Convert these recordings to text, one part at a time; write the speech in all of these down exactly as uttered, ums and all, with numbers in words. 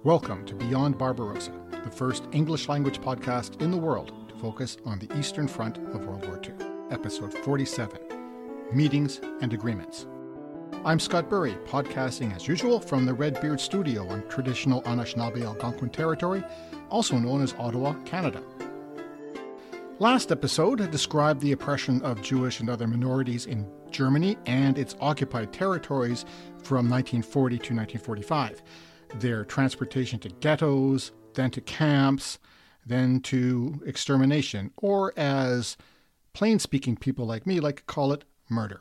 Welcome to Beyond Barbarossa, the first English-language podcast in the world to focus on the Eastern Front of World War Two. Episode forty-seven, Meetings and Agreements. I'm Scott Burry, podcasting as usual from the Redbeard Studio on traditional Anishinaabe Algonquin territory, also known as Ottawa, Canada. Last episode described the oppression of Jewish and other minorities in Germany and its occupied territories from nineteen forty to nineteen forty-five. Their transportation to ghettos, then to camps, then to extermination, or as plain-speaking people like me like to call it, murder.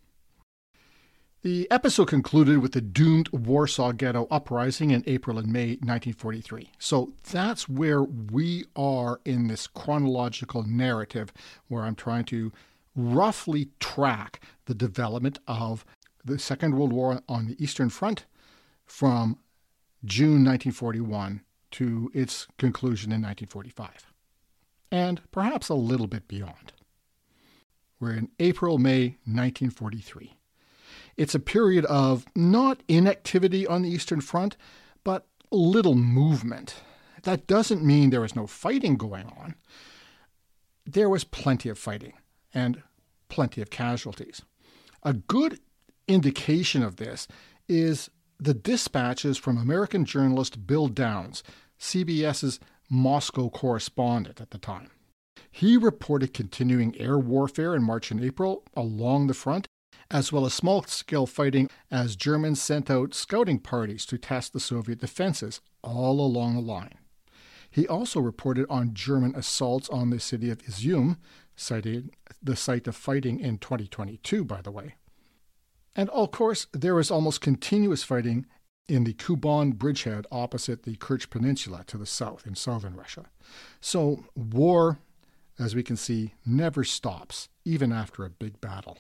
The episode concluded with the doomed Warsaw Ghetto uprising in April and May nineteen forty-three. So that's where we are in this chronological narrative where I'm trying to roughly track the development of the Second World War on the Eastern Front from June nineteen forty-one to its conclusion in nineteen forty-five, and perhaps a little bit beyond. We're in April, May nineteen forty-three. It's a period of not inactivity on the Eastern Front, but little movement. That doesn't mean there was no fighting going on. There was plenty of fighting and plenty of casualties. A good indication of this is the dispatches from American journalist Bill Downs, CBS's Moscow correspondent at the time. He reported continuing air warfare in March and April along the front, as well as small-scale fighting as Germans sent out scouting parties to test the Soviet defenses all along the line. He also reported on German assaults on the city of Izium, citing the site of fighting in twenty twenty-two, by the way. And of course, there was almost continuous fighting in the Kuban bridgehead opposite the Kerch Peninsula to the south in southern Russia. So war, as we can see, never stops, even after a big battle.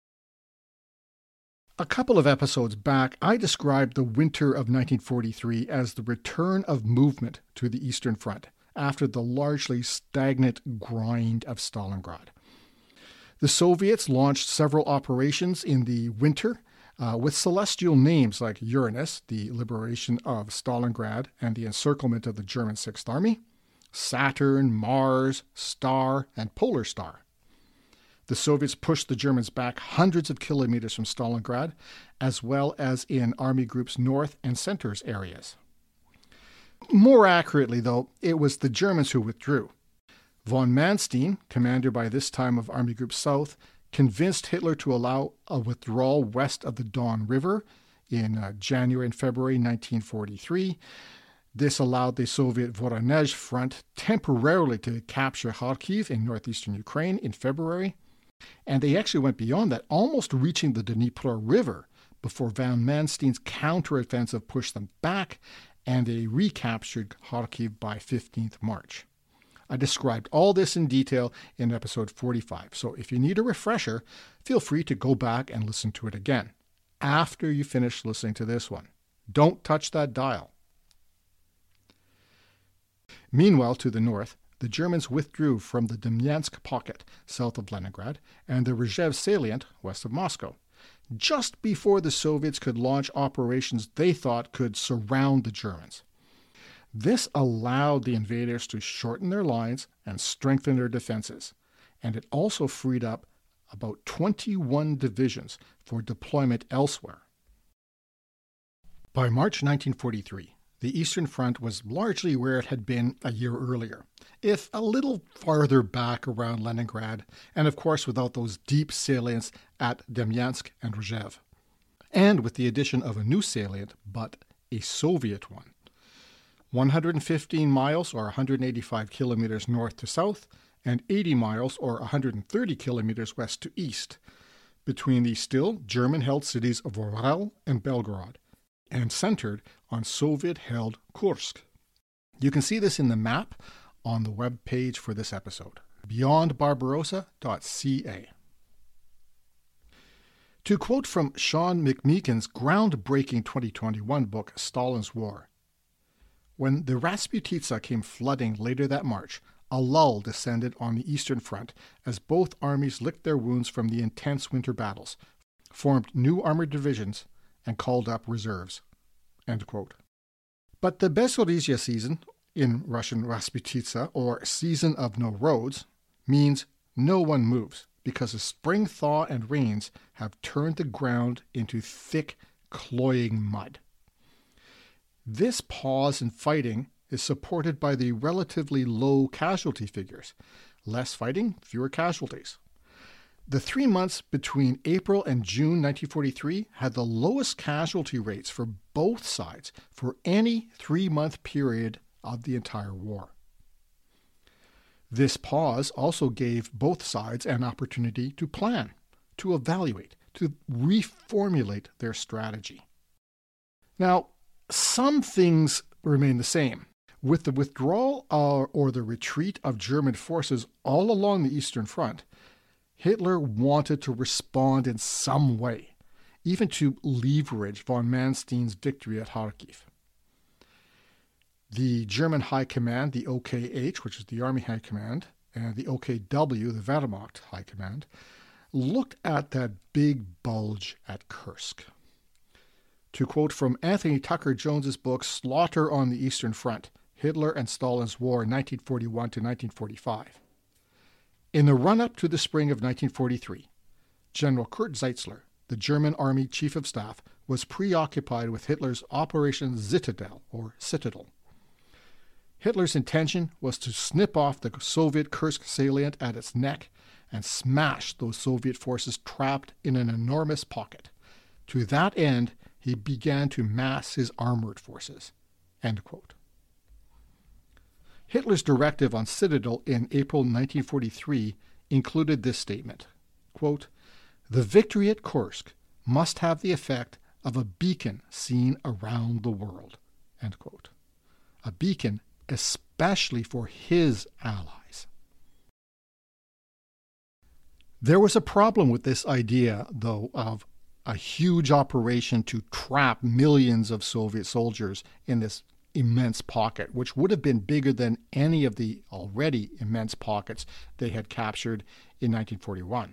A couple of episodes back, I described the winter of nineteen forty-three as the return of movement to the Eastern Front after the largely stagnant grind of Stalingrad. The Soviets launched several operations in the winter uh, with celestial names like Uranus, the liberation of Stalingrad and the encirclement of the German Sixth Army, Saturn, Mars, Star, and Polar Star. The Soviets pushed the Germans back hundreds of kilometers from Stalingrad, as well as in Army Groups North and Center's areas. More accurately, though, it was the Germans who withdrew. Von Manstein, commander by this time of Army Group South, convinced Hitler to allow a withdrawal west of the Don River in uh, January and February nineteen forty-three. This allowed the Soviet Voronezh front temporarily to capture Kharkiv in northeastern Ukraine in February. And they actually went beyond that, almost reaching the Dnieper River before von Manstein's counteroffensive pushed them back, and they recaptured Kharkiv by fifteenth March. I described all this in detail in episode forty-five, so if you need a refresher, feel free to go back and listen to it again after you finish listening to this one. Don't touch that dial. Meanwhile, to the north, the Germans withdrew from the Demyansk pocket south of Leningrad and the Rzhev salient west of Moscow, just before the Soviets could launch operations they thought could surround the Germans. This allowed the invaders to shorten their lines and strengthen their defenses, and it also freed up about twenty-one divisions for deployment elsewhere. By March nineteen forty-three, the Eastern Front was largely where it had been a year earlier, if a little farther back around Leningrad, and of course without those deep salients at Demyansk and Rzhev, and with the addition of a new salient, but a Soviet one. one hundred fifteen miles or one hundred eighty-five kilometers north to south, and eighty miles or one hundred thirty kilometers west to east, between the still German-held cities of Orel and Belgorod, and centered on Soviet-held Kursk. You can see this in the map on the web page for this episode, beyond barbarossa dot c a. To quote from Sean McMeekin's groundbreaking twenty twenty-one book, Stalin's War, when the Rasputitsa came flooding later that March, a lull descended on the Eastern Front as both armies licked their wounds from the intense winter battles, formed new armored divisions, and called up reserves. End quote. But the Bezoriya season, in Russian Rasputitsa, or season of no roads, means no one moves because the spring thaw and rains have turned the ground into thick, cloying mud. This pause in fighting is supported by the relatively low casualty figures. Less fighting, fewer casualties. The three months between April and June nineteen forty-three had the lowest casualty rates for both sides for any three-month period of the entire war. This pause also gave both sides an opportunity to plan, to evaluate, to reformulate their strategy. Now, some things remain the same. With the withdrawal or, or the retreat of German forces all along the Eastern Front, Hitler wanted to respond in some way, even to leverage von Manstein's victory at Kharkiv. The German High Command, the O K H, which is the Army High Command, and the O K W, the Wehrmacht High Command, looked at that big bulge at Kursk. To quote from Anthony Tucker Jones's book, Slaughter on the Eastern Front, Hitler and Stalin's War, nineteen forty-one to nineteen forty-five. In the run-up to the spring of nineteen forty-three, General Kurt Zeitzler, the German Army Chief of Staff, was preoccupied with Hitler's Operation Zitadel, or Citadel. Hitler's intention was to snip off the Soviet Kursk salient at its neck and smash those Soviet forces trapped in an enormous pocket. To that end, he began to mass his armored forces. End quote. Hitler's directive on Citadel in April nineteen forty-three included this statement, quote, "The victory at Kursk must have the effect of a beacon seen around the world." End quote. A beacon especially for his allies. There was a problem with this idea, though, of a huge operation to trap millions of Soviet soldiers in this immense pocket, which would have been bigger than any of the already immense pockets they had captured in nineteen forty-one.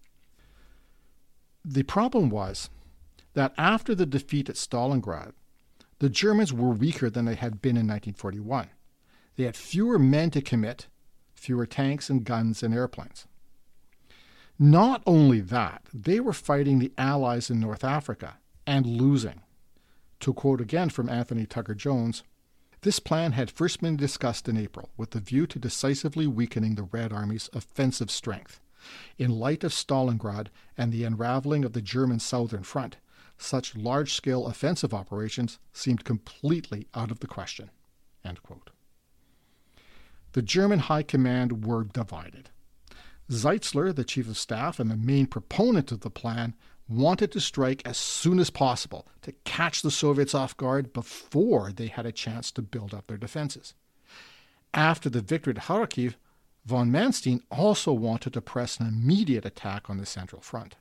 The problem was that after the defeat at Stalingrad, the Germans were weaker than they had been in nineteen forty-one. They had fewer men to commit, fewer tanks and guns and airplanes. Not only that, they were fighting the Allies in North Africa and losing. To quote again from Anthony Tucker Jones, this plan had first been discussed in April with the view to decisively weakening the Red Army's offensive strength. In light of Stalingrad and the unraveling of the German Southern Front, such large-scale offensive operations seemed completely out of the question. End quote. The German High Command were divided. Zeitzler, the Chief of Staff and the main proponent of the plan, wanted to strike as soon as possible to catch the Soviets off guard before they had a chance to build up their defenses. After the victory at Kharkiv, von Manstein also wanted to press an immediate attack on the Central Front.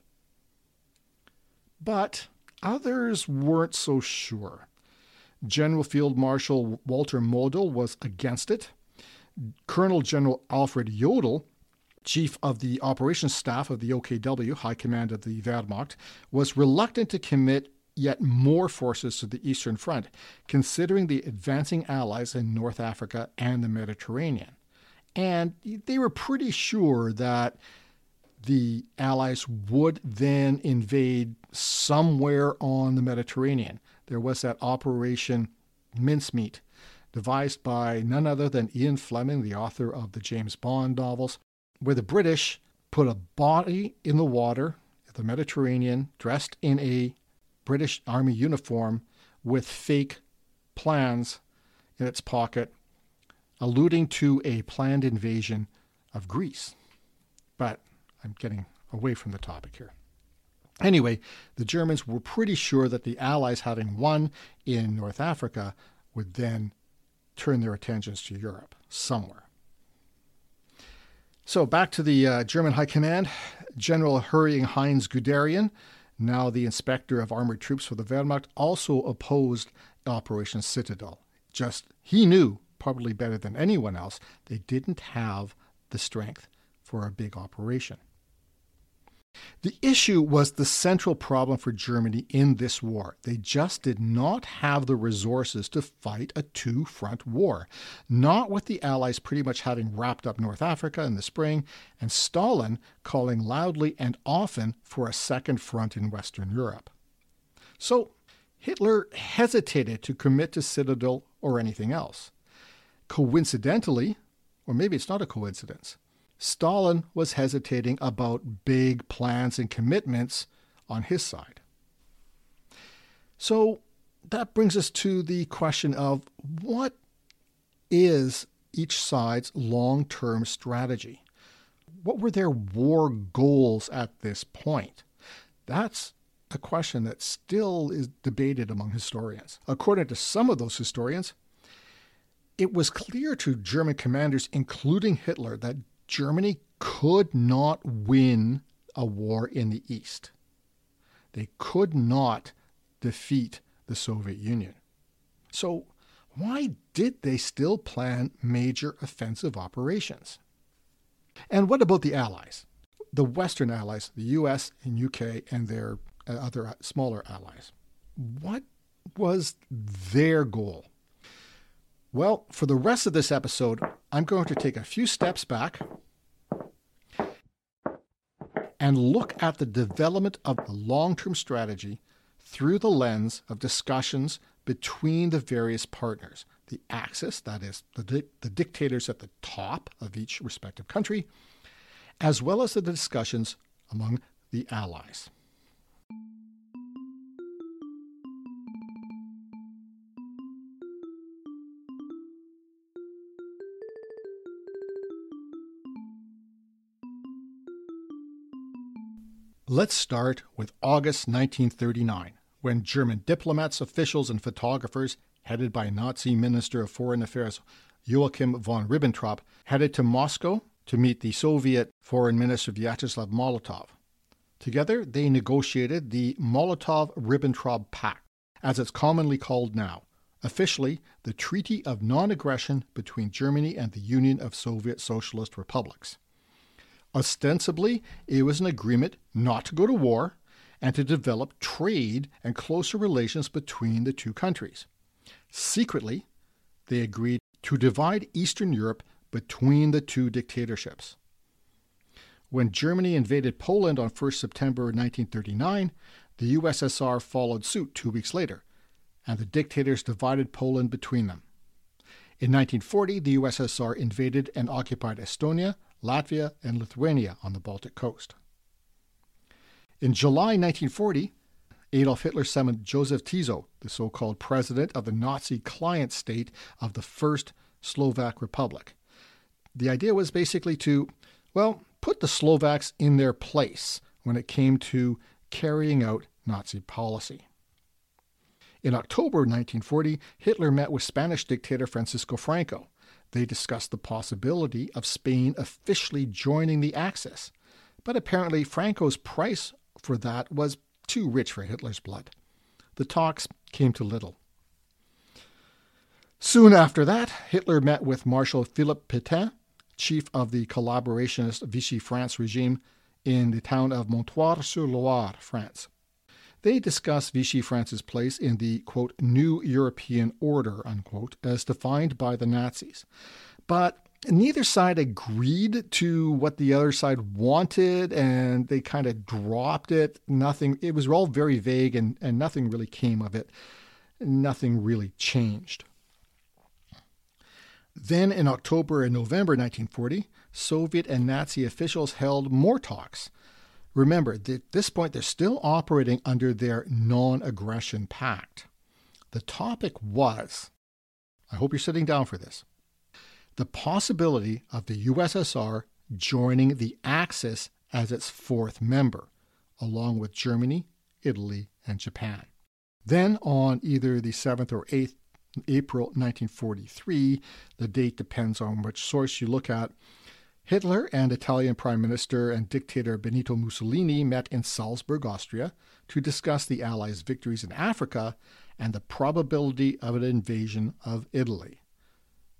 But others weren't so sure. General Field Marshal Walter Model was against it. Colonel General Alfred Jodl, chief of the operations staff of the O K W, High Command of the Wehrmacht, was reluctant to commit yet more forces to the Eastern Front, considering the advancing allies in North Africa and the Mediterranean. And they were pretty sure that the Allies would then invade somewhere on the Mediterranean. There was that Operation Mincemeat, devised by none other than Ian Fleming, the author of the James Bond novels, where the British put a body in the water, the Mediterranean, dressed in a British Army uniform with fake plans in its pocket, alluding to a planned invasion of Greece. But I'm getting away from the topic here. Anyway, the Germans were pretty sure that the Allies, having won in North Africa, would then turn their attentions to Europe somewhere. So back to the uh, German High Command. General Hering Heinz Guderian, now the inspector of armored troops for the Wehrmacht, also opposed Operation Citadel. Just he knew, probably better than anyone else, they didn't have the strength for a big operation. The issue was the central problem for Germany in this war. They just did not have the resources to fight a two-front war, not with the Allies pretty much having wrapped up North Africa in the spring, and Stalin calling loudly and often for a second front in Western Europe. So Hitler hesitated to commit to Citadel or anything else. Coincidentally, or maybe it's not a coincidence, Stalin was hesitating about big plans and commitments on his side. So that brings us to the question of what is each side's long-term strategy? What were their war goals at this point? That's a question that still is debated among historians. According to some of those historians, it was clear to German commanders, including Hitler, that Germany could not win a war in the East. They could not defeat the Soviet Union. So why did they still plan major offensive operations? And what about the Allies? The Western Allies, the U S and U K and their other smaller allies. What was their goal? Well, for the rest of this episode, I'm going to take a few steps back and look at the development of the long-term strategy through the lens of discussions between the various partners, the Axis, that is, the, di- the dictators at the top of each respective country, as well as the discussions among the Allies. Let's start with August nineteen thirty-nine, when German diplomats, officials, and photographers, headed by Nazi Minister of Foreign Affairs Joachim von Ribbentrop, headed to Moscow to meet the Soviet Foreign Minister Vyacheslav Molotov. Together, they negotiated the Molotov-Ribbentrop Pact, as it's commonly called now, officially the Treaty of Non-Aggression between Germany and the Union of Soviet Socialist Republics. Ostensibly, it was an agreement not to go to war and to develop trade and closer relations between the two countries. Secretly, they agreed to divide Eastern Europe between the two dictatorships. When Germany invaded Poland on first September nineteen thirty-nine, the U S S R followed suit two weeks later, and the dictators divided Poland between them. In nineteen forty, the U S S R invaded and occupied Estonia, Latvia, and Lithuania on the Baltic coast. In July nineteen forty, Adolf Hitler summoned Joseph Tiso, the so-called president of the Nazi client state of the First Slovak Republic. The idea was basically to, well, put the Slovaks in their place when it came to carrying out Nazi policy. In October nineteen forty, Hitler met with Spanish dictator Francisco Franco. They discussed the possibility of Spain officially joining the Axis, but apparently Franco's price for that was too rich for Hitler's blood. The talks came to little. Soon after that, Hitler met with Marshal Philippe Pétain, chief of the collaborationist Vichy France regime, in the town of Montoire-sur-Loire, France. They discussed Vichy France's place in the, quote, new European order, unquote, as defined by the Nazis. But neither side agreed to what the other side wanted, and they kind of dropped it. Nothing, it was all very vague, and, and nothing really came of it. Nothing really changed. Then in October and November nineteen forty, Soviet and Nazi officials held more talks. Remember, at this point, they're still operating under their non-aggression pact. The topic was, I hope you're sitting down for this, the possibility of the U S S R joining the Axis as its fourth member, along with Germany, Italy, and Japan. Then on either the seventh or eighth April nineteen forty-three, the date depends on which source you look at, Hitler and Italian Prime Minister and dictator Benito Mussolini met in Salzburg, Austria, to discuss the Allies' victories in Africa and the probability of an invasion of Italy.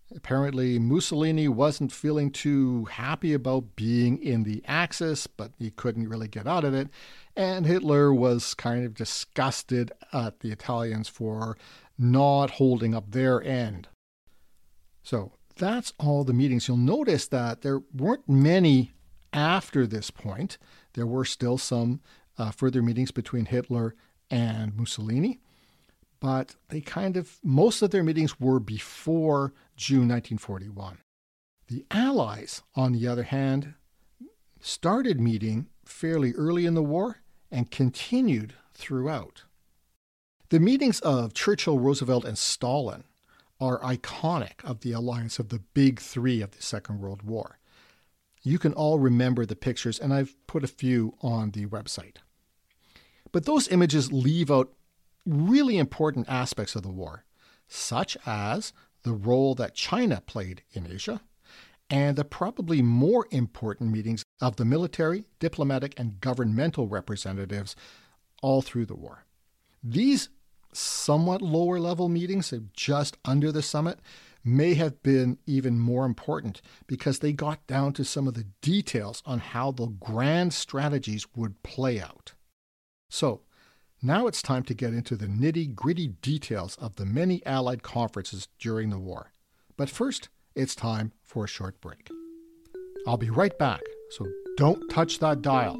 Apparently, Mussolini wasn't feeling too happy about being in the Axis, but he couldn't really get out of it. And Hitler was kind of disgusted at the Italians for not holding up their end. So that's all the meetings. You'll notice that there weren't many after this point. There were still some uh, further meetings between Hitler and Mussolini. But they kind of, most of their meetings were before June nineteen forty-one. The Allies, on the other hand, started meeting fairly early in the war and continued throughout. The meetings of Churchill, Roosevelt, and Stalin are iconic of the alliance of the big three of the Second World War. You can all remember the pictures, and I've put a few on the website. But those images leave out really important aspects of the war, such as the role that China played in Asia, and the probably more important meetings of the military, diplomatic, and governmental representatives all through the war. These somewhat lower level meetings, just under the summit, may have been even more important because they got down to some of the details on how the grand strategies would play out. So, now it's time to get into the nitty-gritty details of the many Allied conferences during the war. But first, it's time for a short break. I'll be right back, so don't touch that dial.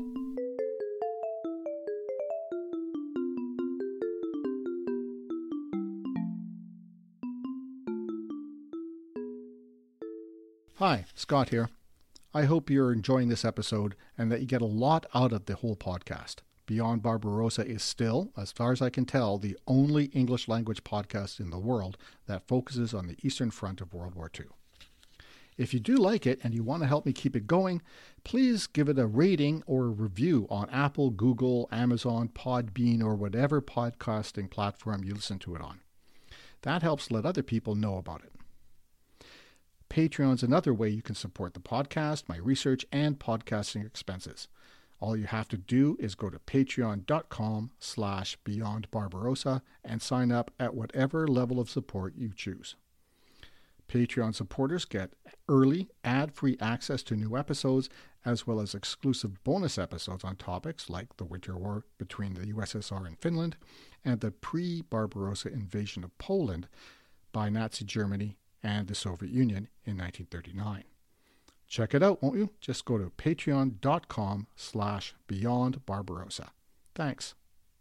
Hi, Scott here. I hope you're enjoying this episode and that you get a lot out of the whole podcast. Beyond Barbarossa is still, as far as I can tell, the only English language podcast in the world that focuses on the Eastern Front of World War Two. If you do like it and you want to help me keep it going, please give it a rating or a review on Apple, Google, Amazon, Podbean, or whatever podcasting platform you listen to it on. That helps let other people know about it. Patreon's another way you can support the podcast, my research, and podcasting expenses. All you have to do is go to patreon.com slash Beyond Barbarossa and sign up at whatever level of support you choose. Patreon supporters get early, ad-free access to new episodes, as well as exclusive bonus episodes on topics like the Winter War between the U S S R and Finland and the pre-Barbarossa invasion of Poland by Nazi Germany and the Soviet Union in nineteen thirty-nine. Check it out, won't you? Just go to patreon.com slash Beyond Barbarossa. Thanks.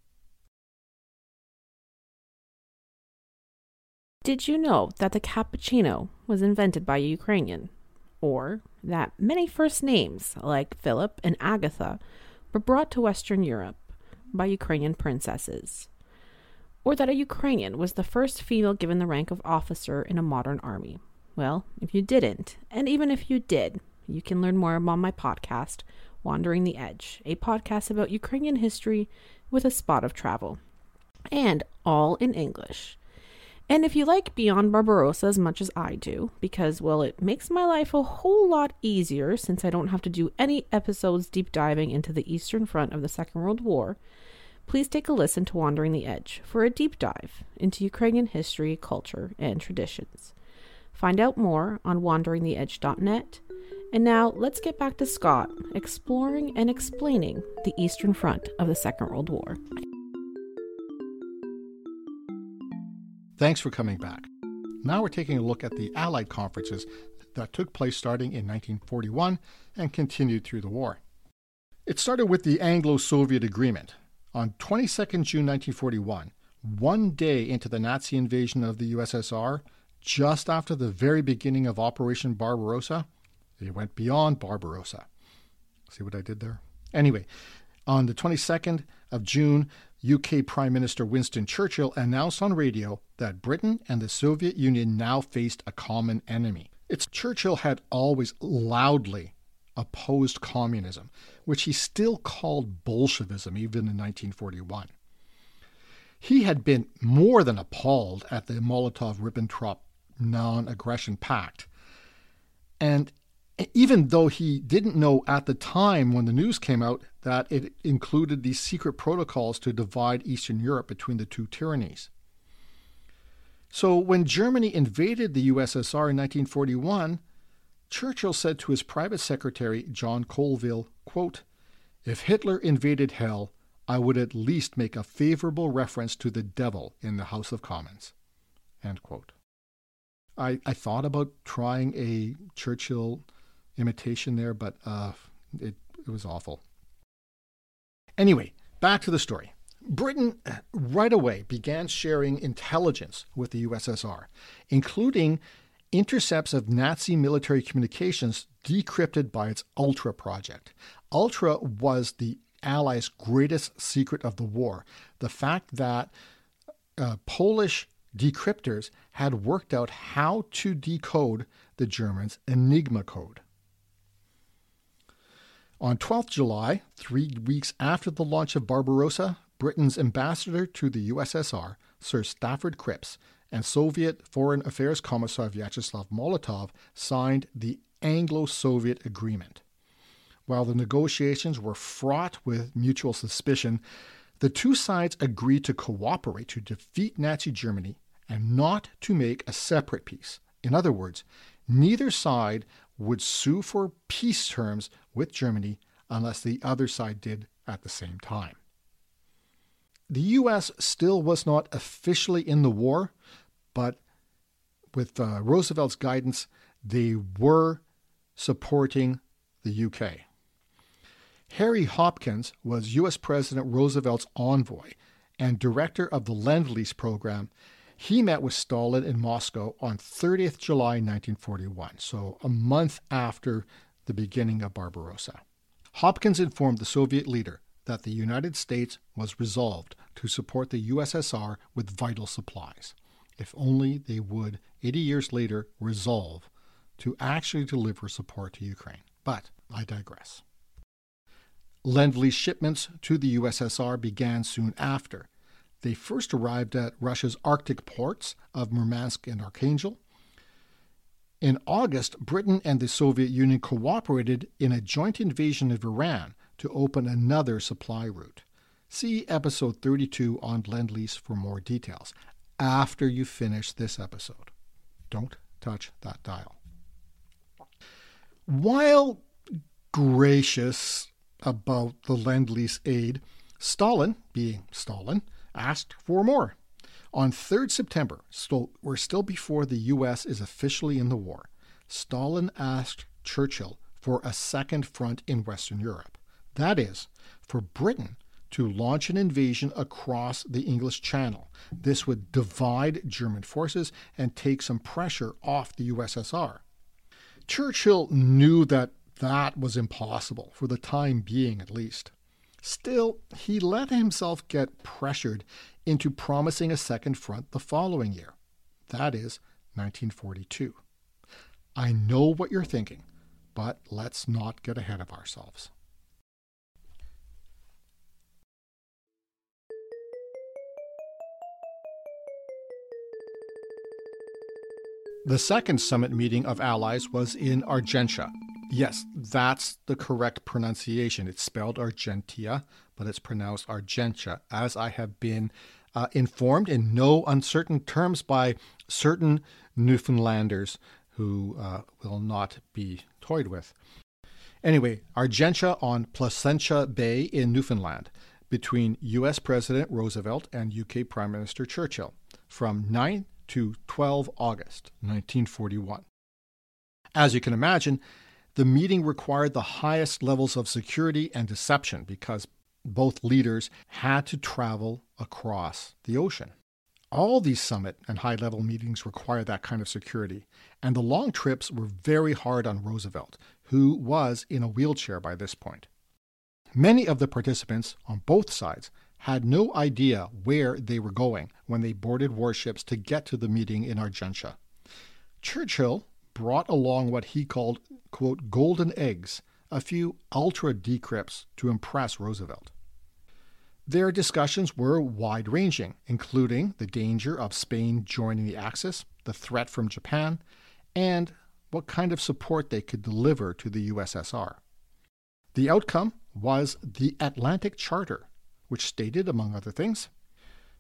Did you know that the cappuccino was invented by a Ukrainian? Or that many first names, like Philip and Agatha, were brought to Western Europe by Ukrainian princesses? Or that a Ukrainian was the first female given the rank of officer in a modern army? Well, if you didn't, and even if you did, you can learn more on my podcast, Wandering the Edge, a podcast about Ukrainian history with a spot of travel. And all in English. And if you like Beyond Barbarossa as much as I do, because, well, it makes my life a whole lot easier since I don't have to do any episodes deep diving into the Eastern Front of the Second World War, please take a listen to Wandering the Edge for a deep dive into Ukrainian history, culture, and traditions. Find out more on wandering the edge dot net. And now let's get back to Scott exploring and explaining the Eastern Front of the Second World War. Thanks for coming back. Now we're taking a look at the Allied conferences that took place starting in nineteen forty-one and continued through the war. It started with the Anglo-Soviet Agreement. On the twenty-second of June nineteen forty-one, one day into the Nazi invasion of the U S S R, just after the very beginning of Operation Barbarossa, they went beyond Barbarossa. See what I did there? Anyway, on the twenty-second of June, U K Prime Minister Winston Churchill announced on radio that Britain and the Soviet Union now faced a common enemy. It's Churchill had always loudly opposed communism, which he still called Bolshevism even in nineteen forty-one. He had been more than appalled at the Molotov-Ribbentrop non-aggression pact. And even though he didn't know at the time when the news came out that it included these secret protocols to divide Eastern Europe between the two tyrannies. So when Germany invaded the U S S R in nineteen forty-one, Churchill said to his private secretary, John Colville, quote, "If Hitler invaded hell, I would at least make a favorable reference to the devil in the House of Commons." End quote. I, I thought about trying a Churchill imitation there, but uh, it, it was awful. Anyway, back to the story. Britain right away began sharing intelligence with the U S S R, including intercepts of Nazi military communications decrypted by its Ultra project. Ultra was the Allies' greatest secret of the war, the fact that uh, Polish decryptors had worked out how to decode the Germans' Enigma code. On twelfth of July, three weeks after the launch of Barbarossa, Britain's ambassador to the U S S R, Sir Stafford Cripps, and Soviet Foreign Affairs Commissar Vyacheslav Molotov signed the Anglo-Soviet Agreement. While the negotiations were fraught with mutual suspicion, the two sides agreed to cooperate to defeat Nazi Germany and not to make a separate peace. In other words, neither side would sue for peace terms with Germany unless the other side did at the same time. The U S still was not officially in the war, but with uh, Roosevelt's guidance, they were supporting the U K. Harry Hopkins was U S President Roosevelt's envoy and director of the Lend-Lease program. He met with Stalin in Moscow on thirtieth of July nineteen forty-one, so a month after the beginning of Barbarossa. Hopkins informed the Soviet leader that the United States was resolved to support the U S S R with vital supplies, if only they would, eighty years later, resolve to actually deliver support to Ukraine. But I digress. Lend-Lease shipments to the U S S R began soon after. They first arrived at Russia's Arctic ports of Murmansk and Archangel. In August, Britain and the Soviet Union cooperated in a joint invasion of Iran to open another supply route. See episode thirty-two on Lend-Lease for more details after you finish this episode. Don't touch that dial. While gracious about the Lend-Lease aid, Stalin, being Stalin, asked for more. On the third of September, so we're still before the U S is officially in the war, Stalin asked Churchill for a second front in Western Europe. That is, for Britain to launch an invasion across the English Channel. This would divide German forces and take some pressure off the U S S R. Churchill knew that that was impossible, for the time being at least. Still, he let himself get pressured into promising a second front the following year. That is, nineteen forty-two. I know what you're thinking, but let's not get ahead of ourselves. The second summit meeting of allies was in Argentia. Yes, that's the correct pronunciation. It's spelled Argentia, but it's pronounced Argentia, as I have been uh, informed in no uncertain terms by certain Newfoundlanders who uh, will not be toyed with. Anyway, Argentia on Placentia Bay in Newfoundland, between U S President Roosevelt and U K Prime Minister Churchill, from ninth to twelfth of August, nineteen forty-one. As you can imagine, the meeting required the highest levels of security and deception because both leaders had to travel across the ocean. All these summit and high-level meetings require that kind of security, and the long trips were very hard on Roosevelt, who was in a wheelchair by this point. Many of the participants on both sides had no idea where they were going when they boarded warships to get to the meeting in Argentia. Churchill brought along what he called, quote, golden eggs, a few ultra decrypts to impress Roosevelt. Their discussions were wide-ranging, including the danger of Spain joining the Axis, the threat from Japan, and what kind of support they could deliver to the U S S R. The outcome was the Atlantic Charter, which stated, among other things,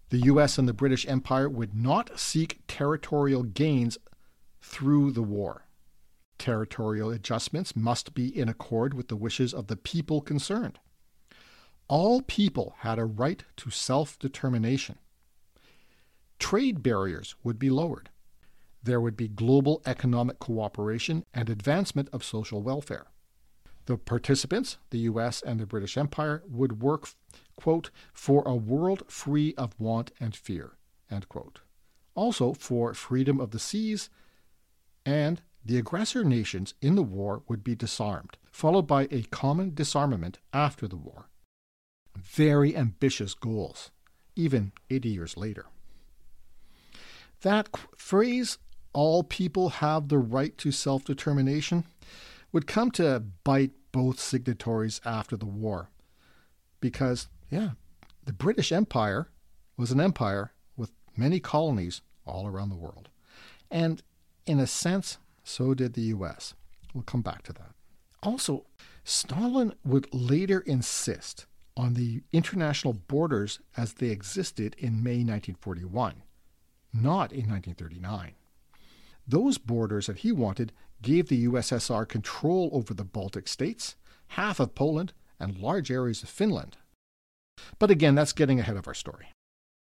The U S and the British Empire would not seek territorial gains through the war. Territorial adjustments must be in accord with the wishes of the people concerned. All people had a right to self-determination. Trade barriers would be lowered. There would be global economic cooperation and advancement of social welfare. The participants, the U S and the British Empire, would work, quote, for a world free of want and fear, end quote. Also for freedom of the seas, and the aggressor nations in the war would be disarmed, followed by a common disarmament after the war. Very ambitious goals, even eighty years later. That phrase, all people have the right to self-determination, would come to bite both signatories after the war. Because, yeah, the British Empire was an empire with many colonies all around the world. And in a sense, so did the U S. We'll come back to that. Also, Stalin would later insist on the international borders as they existed in May nineteen forty-one, not in nineteen thirty-nine. Those borders that he wanted gave the U S S R control over the Baltic states, half of Poland, and large areas of Finland. But again, that's getting ahead of our story.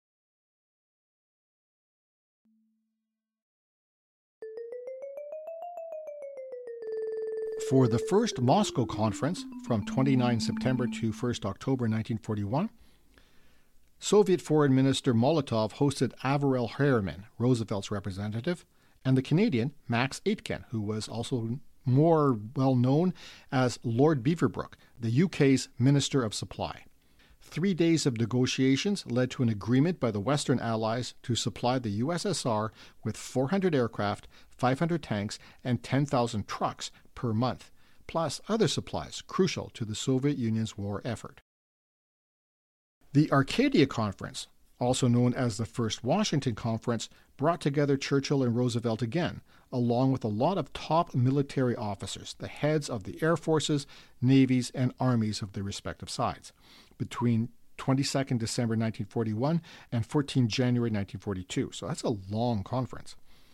For the first Moscow Conference from the twenty-ninth of September to the first of October nineteen forty-one, Soviet Foreign Minister Molotov hosted Averell Harriman, Roosevelt's representative, and the Canadian Max Aitken, who was also more well known as Lord Beaverbrook, the U K's Minister of Supply. Three days of negotiations led to an agreement by the Western Allies to supply the U S S R with four hundred aircraft, five hundred tanks, and ten thousand trucks per month, plus other supplies crucial to the Soviet Union's war effort. The Arcadia Conference, also known as the First Washington Conference, brought together Churchill and Roosevelt again, along with a lot of top military officers, the heads of the air forces, navies, and armies of their respective sides, between the twenty-second of December nineteen forty-one and the fourteenth of January nineteen forty-two. So that's a long conference.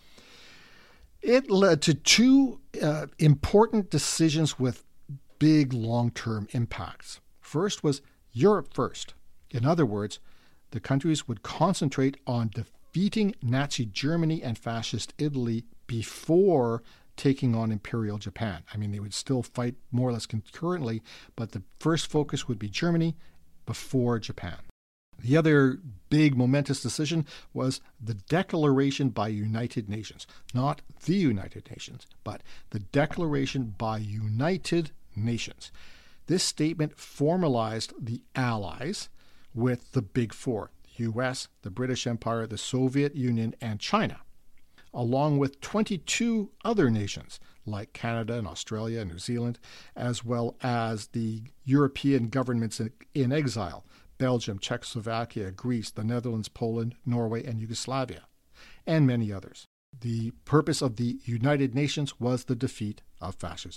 It led to two uh, important decisions with big long-term impacts. First was Europe first. In other words, the countries would concentrate on defeating Nazi Germany and fascist Italy before taking on Imperial Japan. I mean, they would still fight more or less concurrently, but the first focus would be Germany before Japan. The other big momentous decision was the declaration by United Nations, not the United Nations, but the declaration by United Nations. This statement formalized the Allies with the Big Four, the U S, the British Empire, the Soviet Union, and China, along with twenty-two other nations like Canada and Australia and New Zealand, as well as the European governments in exile, Belgium, Czechoslovakia, Greece, the Netherlands, Poland, Norway, and Yugoslavia, and many others. The purpose of the United Nations was the defeat of fascism.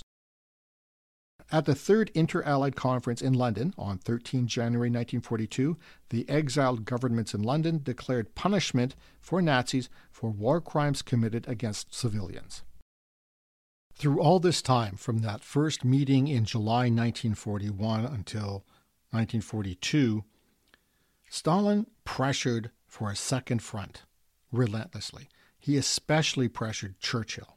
At the Third Inter-Allied Conference in London on the thirteenth of January nineteen forty-two, the exiled governments in London declared punishment for Nazis for war crimes committed against civilians. Through all this time, from that first meeting in July nineteen forty-one until nineteen forty-two, Stalin pressured for a second front relentlessly. He especially pressured Churchill.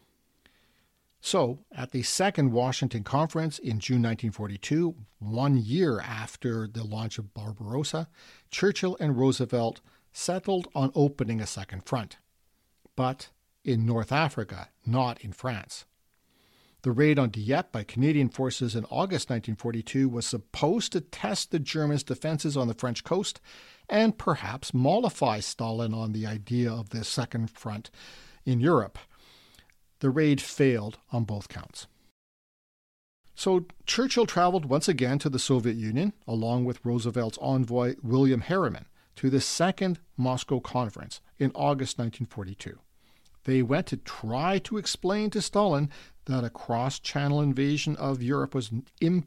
So, at the Second Washington Conference in June nineteen forty-two, one year after the launch of Barbarossa, Churchill and Roosevelt settled on opening a second front, but in North Africa, not in France. The raid on Dieppe by Canadian forces in August nineteen forty-two was supposed to test the Germans' defenses on the French coast and perhaps mollify Stalin on the idea of the second front in Europe. The raid failed on both counts. So Churchill traveled once again to the Soviet Union, along with Roosevelt's envoy William Harriman, to the Second Moscow Conference in August nineteen forty-two. They went to try to explain to Stalin that a cross-channel invasion of Europe was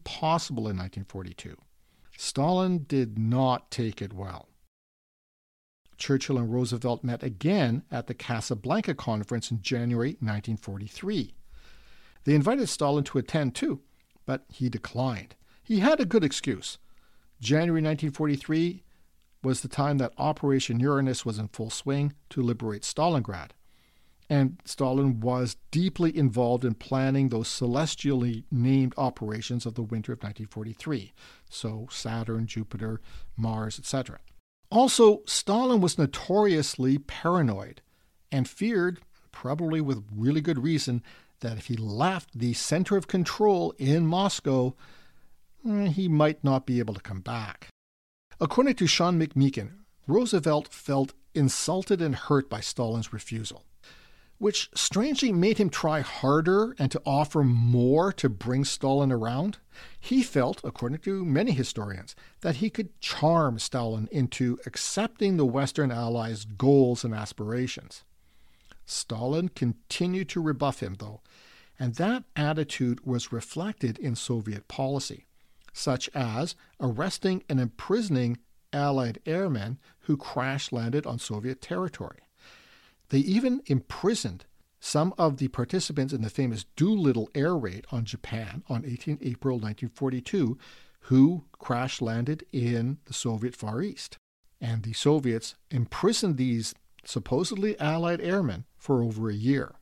impossible in nineteen forty-two. Stalin did not take it well. Churchill and Roosevelt met again at the Casablanca Conference in January nineteen forty-three. They invited Stalin to attend too, but he declined. He had a good excuse. January nineteen forty-three was the time that Operation Uranus was in full swing to liberate Stalingrad. And Stalin was deeply involved in planning those celestially named operations of the winter of nineteen forty-three. So Saturn, Jupiter, Mars, et cetera. Also, Stalin was notoriously paranoid and feared, probably with really good reason, that if he left the center of control in Moscow, he might not be able to come back. According to Sean McMeekin, Roosevelt felt insulted and hurt by Stalin's refusal, which strangely made him try harder and to offer more to bring Stalin around. He felt, according to many historians, that he could charm Stalin into accepting the Western Allies' goals and aspirations. Stalin continued to rebuff him, though, and that attitude was reflected in Soviet policy, such as arresting and imprisoning Allied airmen who crash-landed on Soviet territory. They even imprisoned some of the participants in the famous Doolittle air raid on Japan on the eighteenth of April nineteen forty-two, who crash-landed in the Soviet Far East. And the Soviets imprisoned these supposedly Allied airmen for over a year.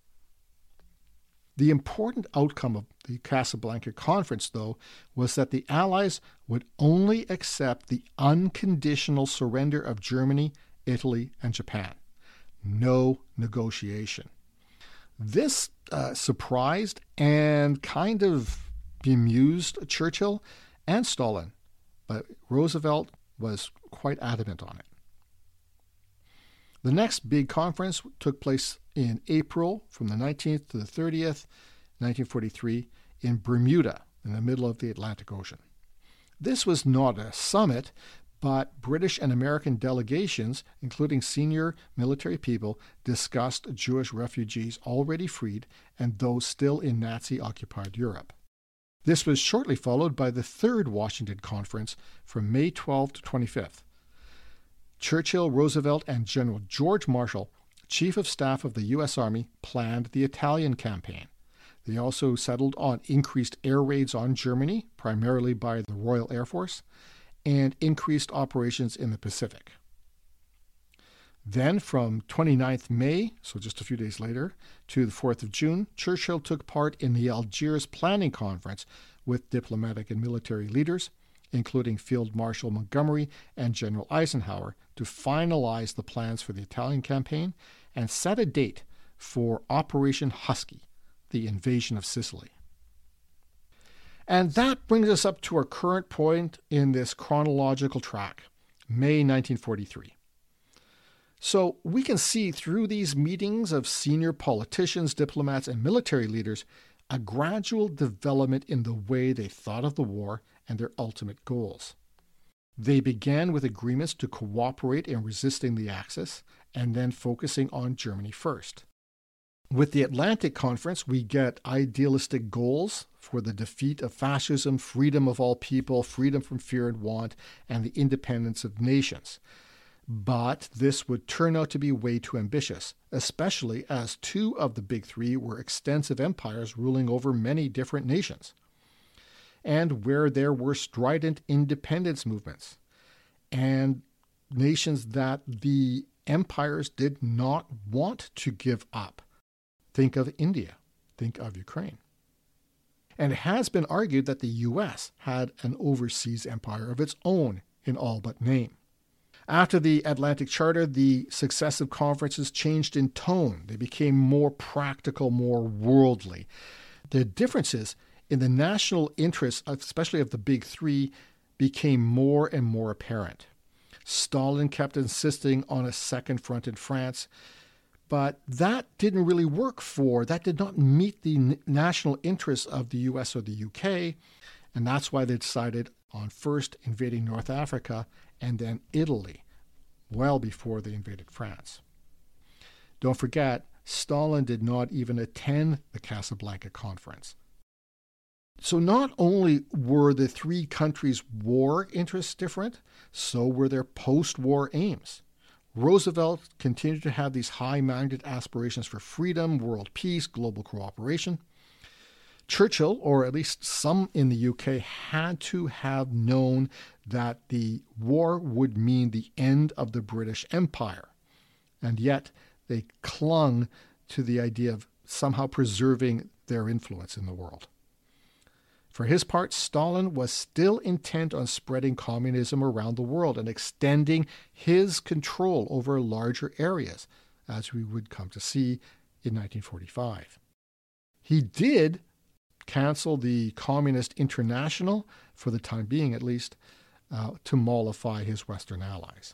The important outcome of the Casablanca Conference, though, was that the Allies would only accept the unconditional surrender of Germany, Italy, and Japan. No negotiation. This uh, surprised and kind of bemused Churchill and Stalin, but Roosevelt was quite adamant on it. The next big conference took place in April from the nineteenth to the thirtieth, nineteen forty-three, in Bermuda, in the middle of the Atlantic Ocean. This was not a summit, but British and American delegations, including senior military people, discussed Jewish refugees already freed and those still in Nazi-occupied Europe. This was shortly followed by the Third Washington Conference from May twelfth to twenty-fifth. Churchill, Roosevelt, and General George Marshall, Chief of Staff of the U S Army, planned the Italian campaign. They also settled on increased air raids on Germany, primarily by the Royal Air Force, and increased operations in the Pacific. Then from the twenty-ninth of May, so just a few days later, to the fourth of June, Churchill took part in the Algiers Planning Conference with diplomatic and military leaders, including Field Marshal Montgomery and General Eisenhower, to finalize the plans for the Italian campaign and set a date for Operation Husky, the invasion of Sicily. And that brings us up to our current point in this chronological track, May nineteen forty-three. So we can see through these meetings of senior politicians, diplomats, and military leaders a gradual development in the way they thought of the war and their ultimate goals. They began with agreements to cooperate in resisting the Axis and then focusing on Germany first. With the Atlantic Conference, we get idealistic goals for the defeat of fascism, freedom of all people, freedom from fear and want, and the independence of nations. But this would turn out to be way too ambitious, especially as two of the big three were extensive empires ruling over many different nations, and where there were strident independence movements, and nations that the empires did not want to give up. Think of India. Think of Ukraine. And it has been argued that the U S had an overseas empire of its own in all but name. After the Atlantic Charter, the successive conferences changed in tone. They became more practical, more worldly. The differences in the national interests, especially of the big three, became more and more apparent. Stalin kept insisting on a second front in France, but that didn't really work for, that did not meet the national interests of the U S or the U K, and that's why they decided on first invading North Africa and then Italy, well before they invaded France. Don't forget, Stalin did not even attend the Casablanca Conference. So not only were the three countries' war interests different, so were their post-war aims. Roosevelt continued to have these high-minded aspirations for freedom, world peace, global cooperation. Churchill, or at least some in the U K, had to have known that the war would mean the end of the British Empire. And yet they clung to the idea of somehow preserving their influence in the world. For his part, Stalin was still intent on spreading communism around the world and extending his control over larger areas, as we would come to see in nineteen forty-five. He did cancel the Communist International, for the time being at least, uh, to mollify his Western allies.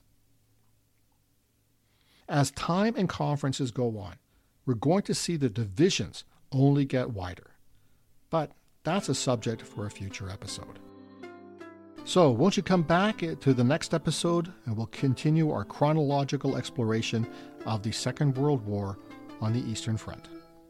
As time and conferences go on, we're going to see the divisions only get wider. But that's a subject for a future episode. So, won't you come back to the next episode and we'll continue our chronological exploration of the Second World War on the Eastern Front.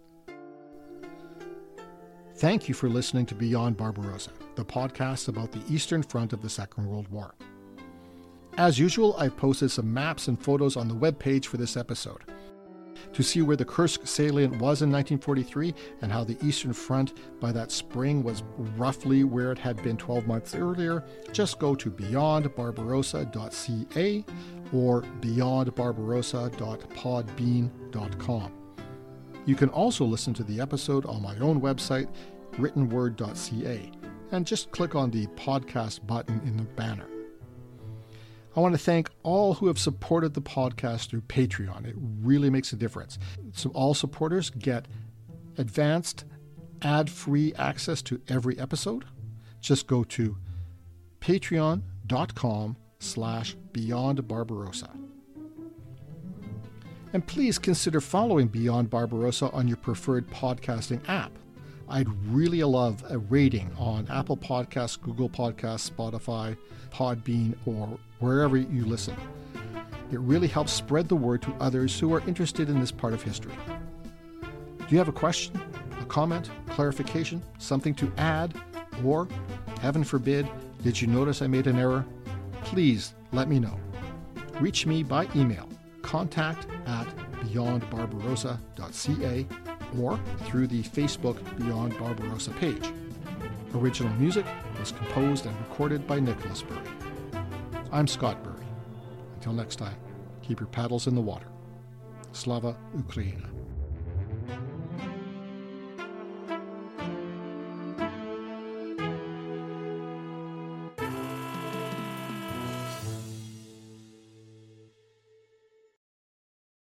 Thank you for listening to Beyond Barbarossa, the podcast about the Eastern Front of the Second World War. As usual, I've posted some maps and photos on the webpage for this episode. To see where the Kursk salient was in nineteen forty-three and how the Eastern Front by that spring was roughly where it had been twelve months earlier, just go to beyond barbarossa dot c a or beyond barbarossa dot podbean dot com. You can also listen to the episode on my own website, written word dot c a, and just click on the podcast button in the banner. I want to thank all who have supported the podcast through Patreon. It really makes a difference. So all supporters get advanced, ad-free access to every episode. Just go to patreon.com slash Beyond Barbarossa. And please consider following Beyond Barbarossa on your preferred podcasting app. I'd really love a rating on Apple Podcasts, Google Podcasts, Spotify, Podbean, or wherever you listen. It really helps spread the word to others who are interested in this part of history. Do you have a question, a comment, clarification, something to add, or, heaven forbid, did you notice I made an error? Please let me know. Reach me by email, contact at beyond barbarossa dot c a, or through the Facebook Beyond Barbarossa page. Original music was composed and recorded by Nicholas Burry. I'm Scott Burry. Until next time, keep your paddles in the water. Slava Ukraina.